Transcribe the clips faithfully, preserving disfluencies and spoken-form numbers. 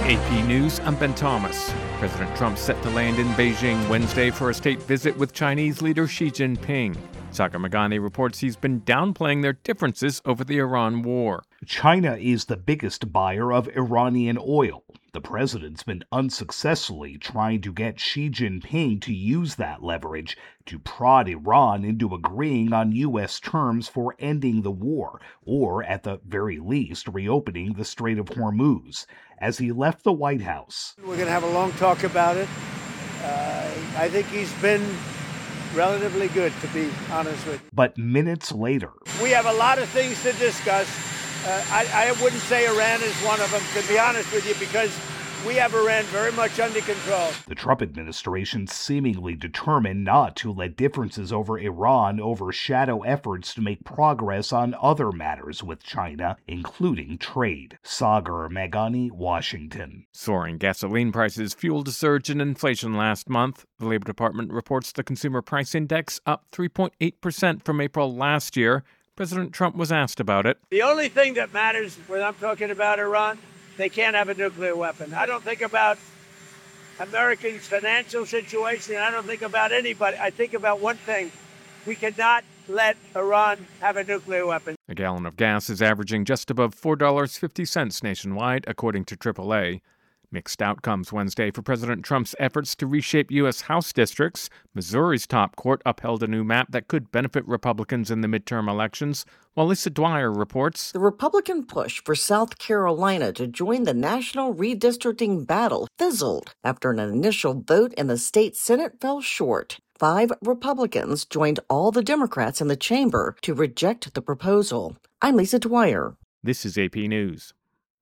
A P News, I'm Ben Thomas. President Trump set to land in Beijing Wednesday for a state visit with Chinese leader Xi Jinping. Sagar Meghani reports he's been downplaying their differences over the Iran war. China is the biggest buyer of Iranian oil. The president's been unsuccessfully trying to get Xi Jinping to use that leverage to prod Iran into agreeing on U S terms for ending the war, or at the very least, reopening the Strait of Hormuz. As he left the White House, we're going to have a long talk about it. Uh, I think he's been relatively good, to be honest with you. But minutes later, we have a lot of things to discuss. Uh, I, I wouldn't say Iran is one of them, to be honest with you, because we have Iran very much under control. The Trump administration seemingly determined not to let differences over Iran overshadow efforts to make progress on other matters with China, including trade. Sagar Meghani, Washington. Soaring gasoline prices fueled a surge in inflation last month. The Labor Department reports the Consumer Price Index up three point eight percent from April last year. President Trump was asked about it. The only thing that matters when I'm talking about Iran, they can't have a nuclear weapon. I don't think about Americans' financial situation. I don't think about anybody. I think about one thing. We cannot let Iran have a nuclear weapon. A gallon of gas is averaging just above four dollars and fifty cents nationwide, according to triple A. Mixed outcomes Wednesday for President Trump's efforts to reshape U S House districts. Missouri's top court upheld a new map that could benefit Republicans in the midterm elections, while Lisa Dwyer reports the Republican push for South Carolina to join the national redistricting battle fizzled after an initial vote in the state Senate fell short. Five Republicans joined all the Democrats in the chamber to reject the proposal. I'm Lisa Dwyer. This is A P News.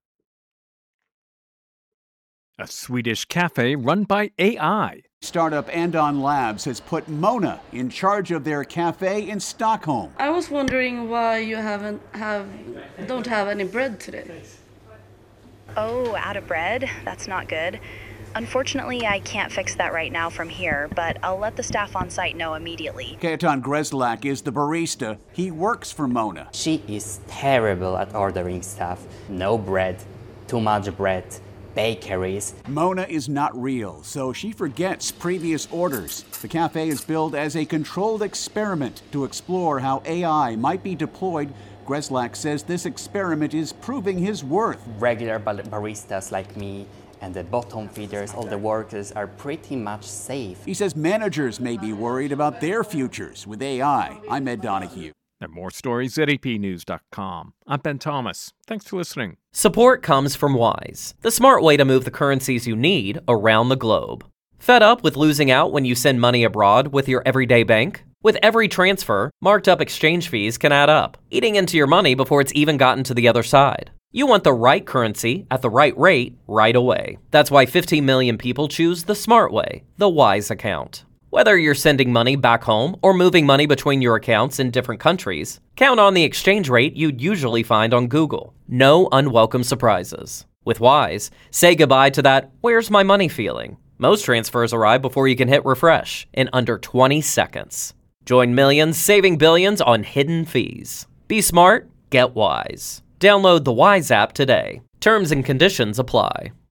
A Swedish cafe run by A I. Startup Andon Labs has put Mona in charge of their cafe in Stockholm. I was wondering why you haven't have don't have any bread today. Oh, out of bread? That's not good. Unfortunately, I can't fix that right now from here, but I'll let the staff on site know immediately. Kajetan Greslak is the barista. He works for Mona. She is terrible at ordering stuff. No bread, too much bread. Bakeries. Mona is not real, so she forgets previous orders. The cafe is billed as a controlled experiment to explore how A I might be deployed. Greslak says this experiment is proving his worth. Regular baristas like me and the bottom feeders, all the workers are pretty much safe. He says managers may be worried about their futures with A I. I'm Ed Donahue. And more stories at A P news dot com. I'm Ben Thomas. Thanks for listening. Support comes from Wise, the smart way to move the currencies you need around the globe. Fed up with losing out when you send money abroad with your everyday bank? With every transfer, marked up exchange fees can add up, eating into your money before it's even gotten to the other side. You want the right currency at the right rate right away. That's why fifteen million people choose the smart way, the Wise account. Whether you're sending money back home or moving money between your accounts in different countries, count on the exchange rate you'd usually find on Google. No unwelcome surprises. With Wise, say goodbye to that "where's my money" feeling. Most transfers arrive before you can hit refresh in under twenty seconds. Join millions saving billions on hidden fees. Be smart, get Wise. Download the Wise app today. Terms and conditions apply.